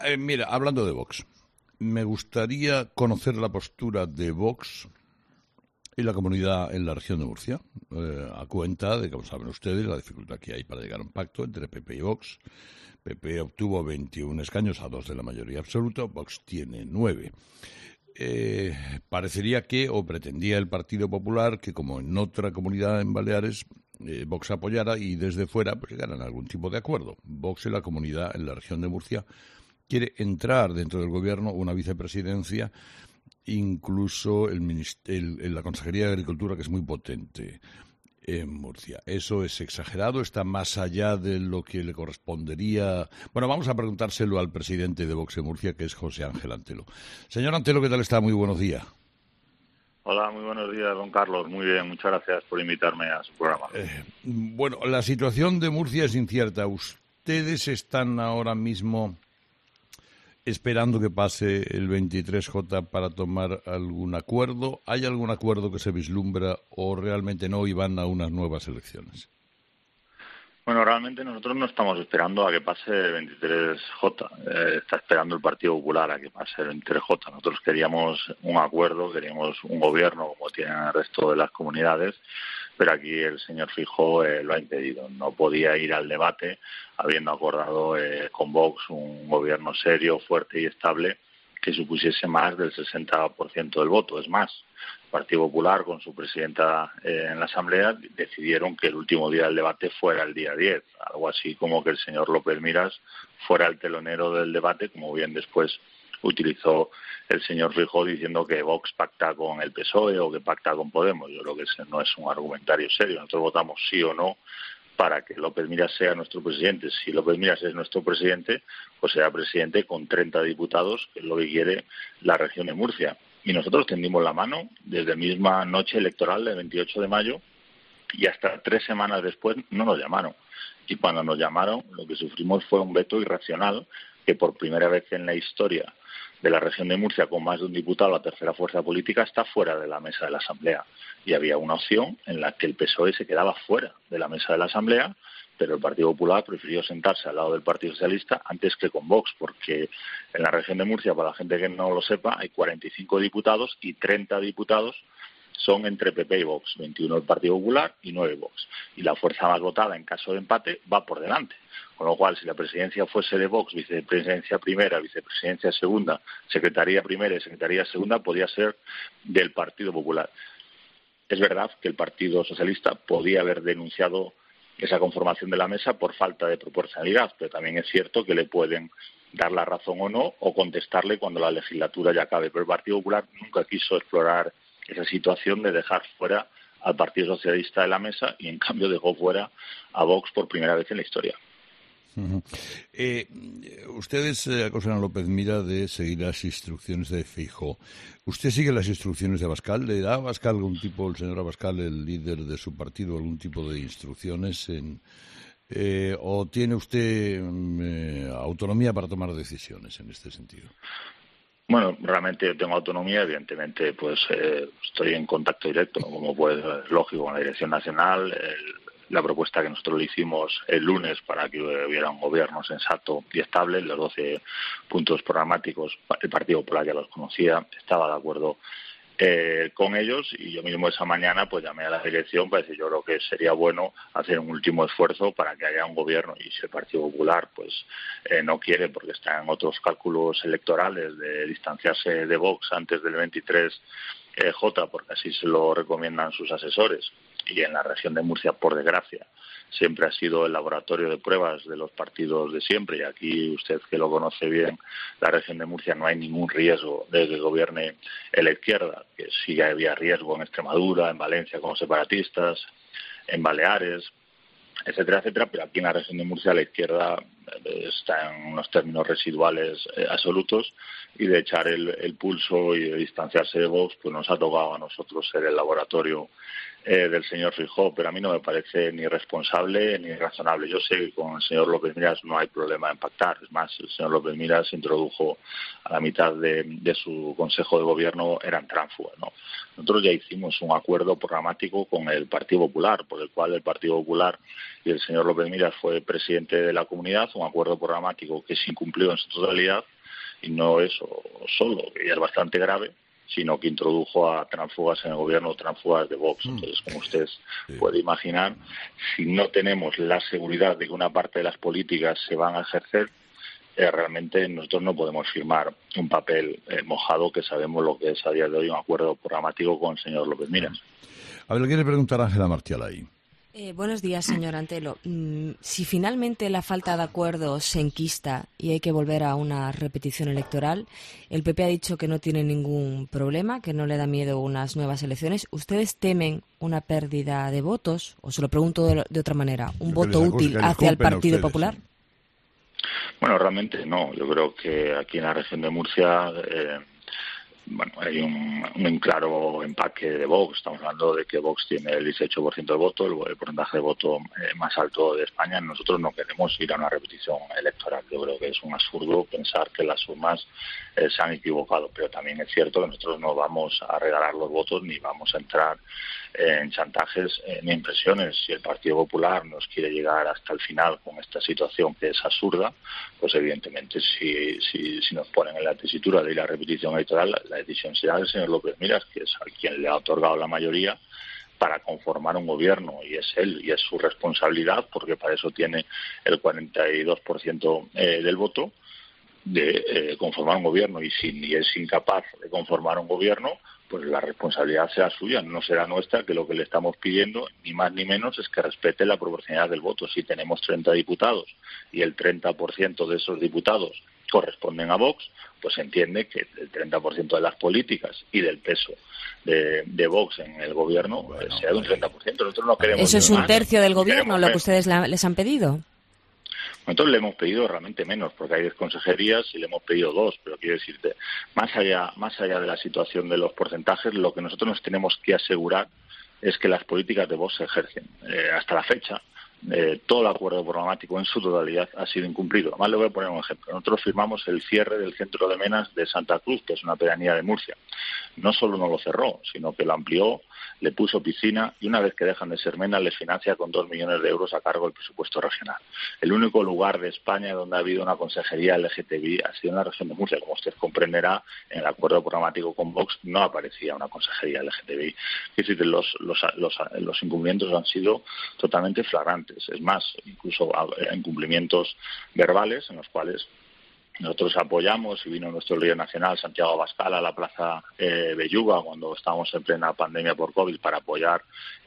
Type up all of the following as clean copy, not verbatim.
Mira, hablando de Vox, me gustaría conocer la postura de Vox y la comunidad en la región de Murcia, a cuenta de, como saben ustedes, la dificultad que hay para llegar a un pacto entre PP y Vox. PP obtuvo 21 escaños a 2 de la mayoría absoluta, Vox tiene 9. Parecería que, o pretendía el Partido Popular, que como en otra comunidad en Baleares, Vox apoyara y desde fuera pues llegaran a algún tipo de acuerdo. Vox en la comunidad en la región de Murcia quiere entrar dentro del gobierno una vicepresidencia, incluso en la Consejería de Agricultura, que es muy potente en Murcia. ¿Eso es exagerado? ¿Está más allá de lo que le correspondería? Bueno, vamos a preguntárselo al presidente de Vox en Murcia, que es José Ángel Antelo. Señor Antelo, ¿qué tal está? Muy buenos días. Hola, muy buenos días, don Carlos. Muy bien, muchas gracias por invitarme a su programa. Bueno, la situación de Murcia es incierta. ¿Ustedes están ahora mismo esperando que pase el 23J para tomar algún acuerdo? ¿Hay algún acuerdo que se vislumbra o realmente no y van a unas nuevas elecciones? Bueno, realmente nosotros no estamos esperando a que pase el 23J. Está esperando el Partido Popular a que pase el 23J. Nosotros queríamos un acuerdo, queríamos un gobierno como tienen el resto de las comunidades, pero aquí el señor Feijóo lo ha impedido. No podía ir al debate habiendo acordado con Vox un gobierno serio, fuerte y estable que supusiese más del 60% del voto. Es más, el Partido Popular, con su presidenta en la Asamblea, decidieron que el último día del debate fuera el día 10, algo así como que el señor López Miras fuera el telonero del debate, como bien después utilizó el señor Feijóo diciendo que Vox pacta con el PSOE o que pacta con Podemos. Yo creo que ese no es un argumentario serio. Nosotros votamos sí o no para que López Miras sea nuestro presidente. Si López Miras es nuestro presidente, pues será presidente con 30 diputados, que es lo que quiere la región de Murcia. Y nosotros tendimos la mano desde la misma noche electoral del 28 de mayo y hasta 3 semanas después no nos llamaron. Y cuando nos llamaron, lo que sufrimos fue un veto irracional que por primera vez en la historia de la región de Murcia, con más de un diputado, la tercera fuerza política, está fuera de la mesa de la Asamblea. Y había una opción en la que el PSOE se quedaba fuera de la mesa de la Asamblea, pero el Partido Popular prefirió sentarse al lado del Partido Socialista antes que con Vox, porque en la región de Murcia, para la gente que no lo sepa, hay 45 diputados y 30 diputados son entre PP y Vox, 21 el Partido Popular y 9 Vox. Y la fuerza más votada en caso de empate va por delante. Con lo cual, si la presidencia fuese de Vox, vicepresidencia primera, vicepresidencia segunda, secretaría primera y secretaría segunda, podía ser del Partido Popular. Es verdad que el Partido Socialista podía haber denunciado esa conformación de la mesa por falta de proporcionalidad, pero también es cierto que le pueden dar la razón o no, o contestarle cuando la legislatura ya acabe. Pero el Partido Popular nunca quiso explorar esa situación de dejar fuera al Partido Socialista de la mesa y en cambio dejó fuera a Vox por primera vez en la historia. Ustedes acusan a López Mira de seguir las instrucciones de Feijóo. ¿Usted sigue las instrucciones de Abascal? ¿Le da a Abascal el señor Abascal, el líder de su partido, algún tipo de instrucciones o tiene usted autonomía para tomar decisiones en este sentido? Bueno, realmente yo tengo autonomía, evidentemente pues estoy en contacto directo, como pues es lógico, con la Dirección Nacional. La propuesta que nosotros le hicimos el lunes para que hubiera un gobierno sensato y estable, los 12 puntos programáticos, el Partido Popular ya los conocía, estaba de acuerdo con ellos, y yo mismo esa mañana pues llamé a la dirección para decir yo creo que sería bueno hacer un último esfuerzo para que haya un gobierno, y si el Partido Popular pues no quiere porque está en otros cálculos electorales de distanciarse de Vox antes del 23J, porque así se lo recomiendan sus asesores, y en la región de Murcia, por desgracia, siempre ha sido el laboratorio de pruebas de los partidos de siempre, y aquí usted que lo conoce bien, la región de Murcia no hay ningún riesgo de que gobierne la izquierda, que sí había riesgo en Extremadura, en Valencia con los separatistas, en Baleares, etcétera, etcétera, pero aquí en la región de Murcia la izquierda está en unos términos residuales absolutos, y de echar el pulso y de distanciarse de Vox, pues nos ha tocado a nosotros ser el laboratorio del señor Feijóo, pero a mí no me parece ni responsable ni razonable. Yo sé que con el señor López Miras no hay problema en pactar. Es más, el señor López Miras introdujo a la mitad de su Consejo de Gobierno, eran tránsfugas, ¿no? Nosotros ya hicimos un acuerdo programático con el Partido Popular, por el cual el Partido Popular y el señor López Miras fue presidente de la comunidad, un acuerdo programático que se incumplió en su totalidad, y no eso solo, que ya es bastante grave, sino que introdujo a tránsfugas en el gobierno, tránsfugas de Vox. Entonces, como usted puede imaginar, si no tenemos la seguridad de que una parte de las políticas se van a ejercer, realmente nosotros no podemos firmar un papel mojado, que sabemos lo que es a día de hoy un acuerdo programático con el señor López Miras. A ver, le quiere preguntar a Ángela Martialay. Buenos días, señor Antelo. Si finalmente la falta de acuerdo se enquista y hay que volver a una repetición electoral, el PP ha dicho que no tiene ningún problema, que no le da miedo unas nuevas elecciones. ¿Ustedes temen una pérdida de votos? O se lo pregunto de otra manera, ¿un voto útil hacia el Partido Popular? Bueno, realmente no. Yo creo que aquí en la región de Murcia hay un claro empaque de Vox. Estamos hablando de que Vox tiene el 18% de voto, el porcentaje de voto más alto de España. Nosotros no queremos ir a una repetición electoral. Yo creo que es un absurdo pensar que las urnas se han equivocado, pero también es cierto que nosotros no vamos a regalar los votos ni vamos a entrar en chantajes ni en presiones. Si el Partido Popular nos quiere llegar hasta el final con esta situación que es absurda, pues evidentemente si nos ponen en la tesitura de ir a repetición electoral, la decisión será del señor López Miras, que es a quien le ha otorgado la mayoría para conformar un gobierno, y es él, y es su responsabilidad, porque para eso tiene el 42% del voto, de conformar un gobierno. Y si es incapaz de conformar un gobierno, pues la responsabilidad será suya, no será nuestra, que lo que le estamos pidiendo, ni más ni menos, es que respete la proporcionalidad del voto. Si tenemos 30 diputados y el 30% de esos diputados corresponden a Vox, pues se entiende que el 30% de las políticas y del peso de Vox en el gobierno sea de un 30%. Nosotros no queremos... ¿Eso es un tercio del gobierno, lo que ustedes les han pedido? Nosotros le hemos pedido realmente menos, porque hay 10 consejerías y le hemos pedido 2, pero quiero decirte, más allá de la situación de los porcentajes, lo que nosotros nos tenemos que asegurar es que las políticas de Vox se ejercen. Hasta la fecha, todo el acuerdo programático en su totalidad ha sido incumplido. Además, le voy a poner un ejemplo. Nosotros firmamos el cierre del centro de Menas de Santa Cruz, que es una pedanía de Murcia. No solo no lo cerró, sino que lo amplió, le puso piscina, y una vez que dejan de ser Menas, les financia con 2 millones de euros a cargo del presupuesto regional. El único lugar de España donde ha habido una consejería LGTBI ha sido en la región de Murcia. Como usted comprenderá, en el acuerdo programático con Vox no aparecía una consejería LGTBI. Es decir, los incumplimientos han sido totalmente flagrantes. Es más, incluso incumplimientos verbales en los cuales nosotros apoyamos, y vino nuestro líder nacional, Santiago Abascal, a la Plaza Belluga cuando estábamos en plena pandemia por COVID para apoyar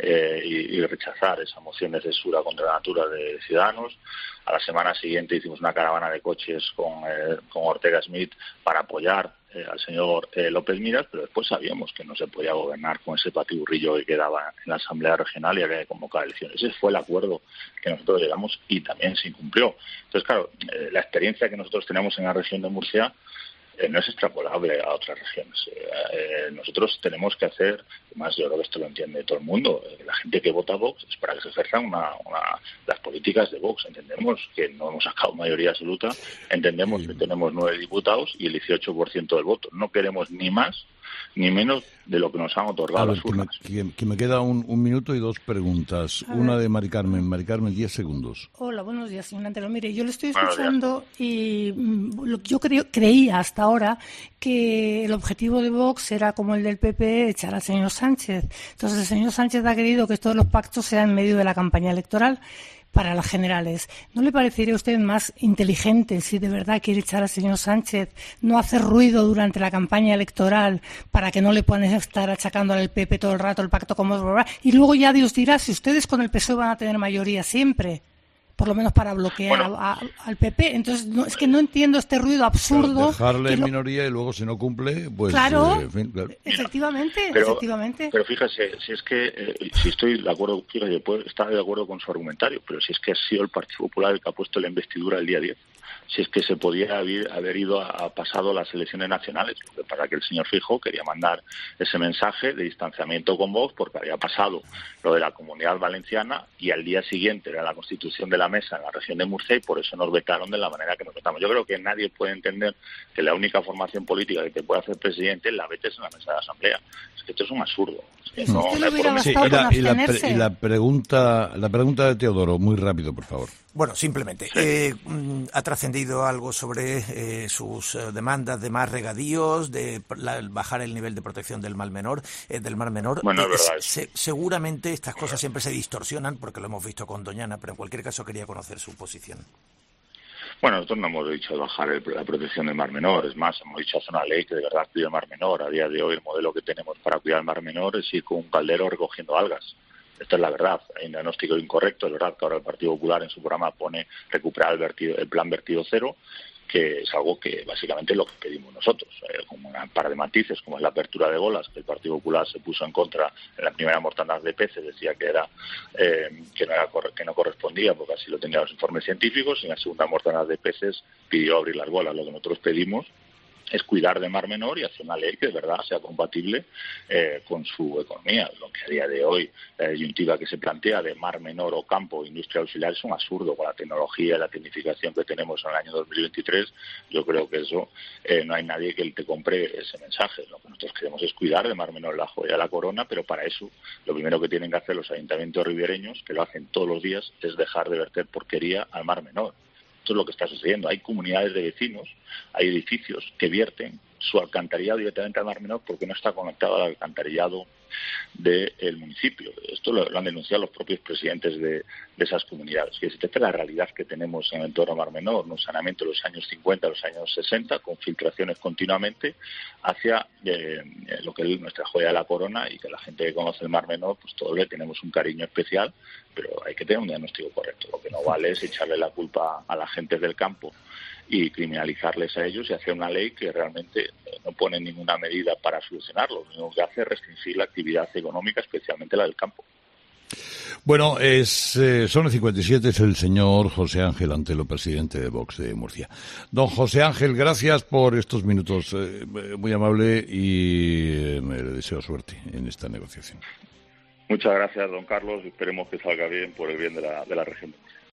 y rechazar esa moción de censura contra la natura de Ciudadanos. A la semana siguiente hicimos una caravana de coches con Ortega Smith para apoyar al señor López Miras, pero después sabíamos que no se podía gobernar con ese patiburrillo que quedaba en la Asamblea Regional y había que convocar elecciones. Ese fue el acuerdo que nosotros llegamos y también se incumplió. Entonces, claro, la experiencia que nosotros tenemos en la región de Murcia no es extrapolable a otras regiones. Nosotros tenemos que hacer, además yo creo que esto lo entiende todo el mundo, la gente que vota Vox es para que se ejerzan las políticas de Vox. Entendemos que no hemos sacado mayoría absoluta, entendemos que tenemos 9 diputados y el 18% del voto. No queremos ni más ni menos de lo que nos han otorgado las urnas. Que me queda un minuto y 2 preguntas. Una de Mari Carmen. Mari Carmen, 10 segundos. Hola, buenos días, señor Antelo. Mire, yo le estoy escuchando y yo creía hasta ahora que el objetivo de Vox era como el del PP, echar al señor Sánchez. Entonces el señor Sánchez ha querido que todos los pactos sean en medio de la campaña electoral para las generales. ¿No le parecería a usted más inteligente, si de verdad quiere echar al señor Sánchez, no hacer ruido durante la campaña electoral para que no le puedan estar achacando al PP todo el rato el pacto con Vox? Y luego ya Dios dirá si ustedes con el PSOE van a tener mayoría siempre, por lo menos para bloquear al PP. Entonces, es que no entiendo este ruido absurdo. Claro, dejarle en minoría y luego si no cumple, pues... Claro, en fin, claro. Efectivamente. Pero fíjese, si es que, si estoy de acuerdo, fíjese, puedo estar de acuerdo con su argumentario, pero si es que ha sido el Partido Popular el que ha puesto la investidura el día 10. si es que se podía haber ido a pasado las elecciones nacionales, porque para que el señor Feijóo quería mandar ese mensaje de distanciamiento con Vox porque había pasado lo de la Comunidad Valenciana y al día siguiente era la constitución de la mesa en la región de Murcia y por eso nos vetaron de la manera que nos vetamos. Yo creo que nadie puede entender que la única formación política que te puede hacer presidente la vetes en la mesa de la Asamblea. Es que esto es un absurdo. Es que y la pregunta de Teodoro, muy rápido, por favor. Bueno, simplemente, ¿ha trascendido algo sobre sus demandas de más regadíos, de bajar el nivel de protección del Mar Menor? Bueno, es verdad. Seguramente estas cosas siempre se distorsionan, porque lo hemos visto con Doñana, pero en cualquier caso quería conocer su posición. Bueno, nosotros no hemos dicho bajar la protección del Mar Menor, es más, hemos dicho hacer una ley que de verdad cuide el Mar Menor. A día de hoy el modelo que tenemos para cuidar el Mar Menor es ir con un caldero recogiendo algas. Esta es la verdad, hay un diagnóstico incorrecto, es verdad que ahora el Partido Popular en su programa pone recuperar el plan vertido cero, que es algo que básicamente es lo que pedimos nosotros, como un par de matices, como es la apertura de bolas, que el Partido Popular se puso en contra en la primera mortandad de peces, decía que no correspondía, porque así lo tenían los informes científicos, y en la segunda mortandad de peces pidió abrir las bolas. Lo que nosotros pedimos es cuidar de Mar Menor y hacer una ley que de verdad sea compatible con su economía. Lo que a día de hoy, la disyuntiva que se plantea de Mar Menor o campo o industria auxiliar es un absurdo. Con la tecnología y la tecnificación que tenemos en el año 2023, yo creo que eso no hay nadie que te compre ese mensaje. Lo que nosotros queremos es cuidar de Mar Menor, la joya de la corona, pero para eso lo primero que tienen que hacer los ayuntamientos ribereños, que lo hacen todos los días, es dejar de verter porquería al Mar Menor. Esto es lo que está sucediendo. Hay comunidades de vecinos, hay edificios que vierten su alcantarillado directamente al Mar Menor porque no está conectado al alcantarillado del municipio. Esto lo han denunciado los propios presidentes de esas comunidades. Que esta es la realidad que tenemos en el entorno Mar Menor, un saneamiento de los años 50 a los años 60, con filtraciones continuamente hacia lo que es nuestra joya de la corona, y que la gente que conoce el Mar Menor, pues todos le tenemos un cariño especial, pero hay que tener un diagnóstico correcto. Lo que no vale es echarle la culpa a la gente del campo y criminalizarles a ellos y hacer una ley que realmente no pone ninguna medida para solucionarlo. Lo único que hace es restringir la actividad económica, especialmente la del campo. Bueno, son las 57, es el señor José Ángel Antelo, presidente de Vox de Murcia. Don José Ángel, gracias por estos minutos, muy amable, y le deseo suerte en esta negociación. Muchas gracias, don Carlos, esperemos que salga bien por el bien de la región de Murcia.